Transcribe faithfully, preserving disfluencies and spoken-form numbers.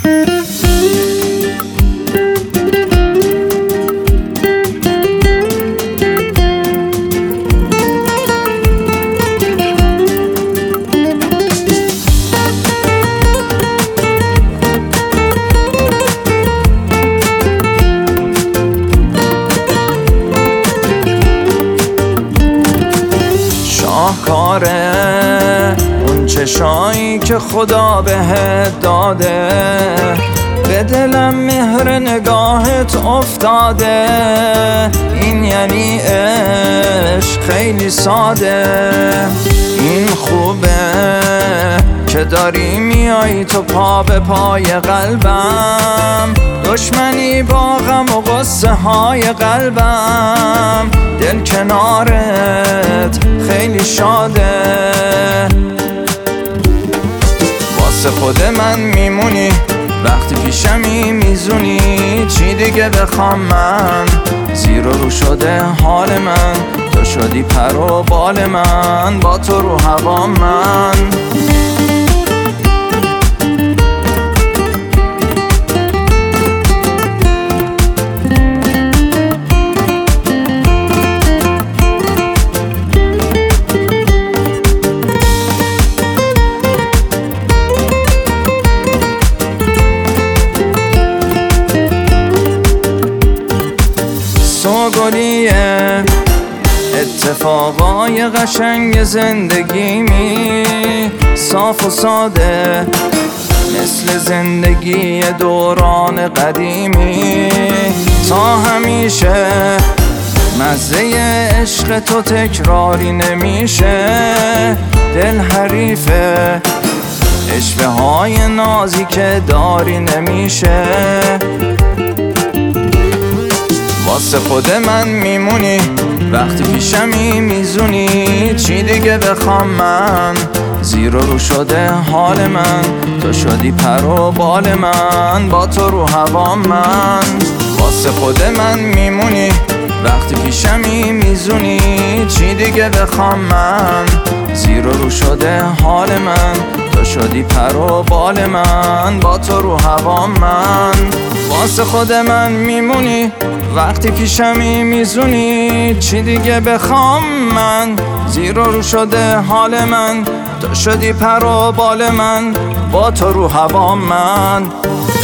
شاهکاره اون چشایی که خدا بهت داده، به دلم مهر نگاهت افتاده. این یعنی عشق خیلی ساده. این خوبه که داری میایی تو پا به پای قلبم، دشمنی با غم و غصه های قلبم. دل کنارت خیلی شاده. واسه خود من میمونی، وقتی پیشمی میزونی. چی دیگه بخوام من؟ زیر و رو شده حال من، تو شدی پر و بال من، با تو رو هوا من. سوگلیه اتفاقای قشنگ زندگیمی، صاف و ساده مثل زندگی دوران قدیمی. تا همیشه مزه عشق تو تکراری نمیشه. دل حریفه اشوه های نازی که داری نمیشه. واسه خود من میمونی، وقتی پیشمی میزونی. چی دیگه بخوام من؟ زیر و رو شده حال من، تو شدی پر و بال من، با تو رو هوا من. واسه خود من میمونی، وقتی پیشمی میزونی. چی دیگه بخوام من؟ زیر و رو شده حال من، تو شدی پر و بال من، با تو رو هوا من. واسه خود من میمونی، وقتی پیشمی میزونی. چی دیگه بخوام من؟ زیر و رو شده حال من، تو شدی پر و بال من، با تو رو هوا من.